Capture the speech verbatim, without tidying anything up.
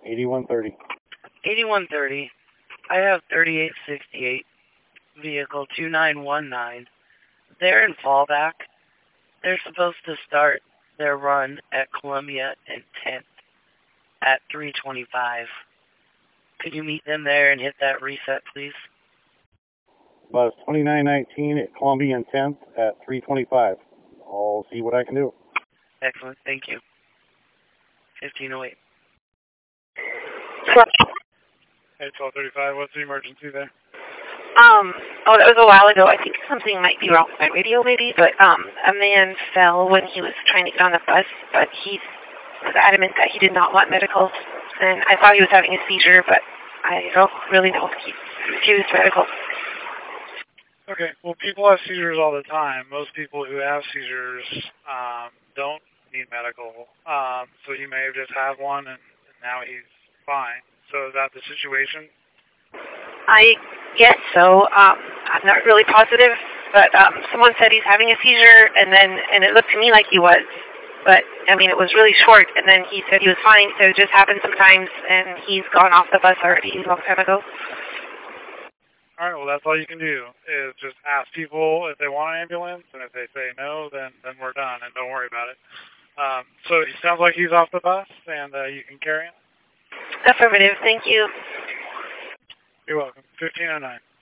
eighty-one thirty. eighty-one thirty. I have thirty-eight sixty-eight, vehicle two nine one nine. They're in fallback. They're supposed to start their run at Columbia and tenth at three twenty-five. Could you meet them there and hit that reset, please? Bus twenty-nine nineteen at Columbia and tenth at three twenty-five. I'll see what I can do. Excellent, thank you. fifteen oh eight. Hey, twelve thirty-five, what's the emergency there? Um, oh, that was a while ago. I think something might be wrong with my radio maybe, but um, a man fell when he was trying to get on the bus, but he was adamant that he did not want medical, and I thought he was having a seizure, but I don't really know. He refused medical. Okay, well, people have seizures all the time. Most people who have seizures um, don't need medical, um, so he may have just had one, and, and now he's fine. So is that the situation? I guess so. Um, I'm not really positive, but um, someone said he's having a seizure, and then and it looked to me like he was. But, I mean, it was really short, and then he said he was fine, so it just happens sometimes, and he's gone off the bus already a long time ago. All right, well, that's all you can do is just ask people if they want an ambulance, and if they say no, then, then we're done, and don't worry about it. Um, so it sounds like he's off the bus, and uh, you can carry him? Affirmative, thank you. You're welcome. fifteen oh nine.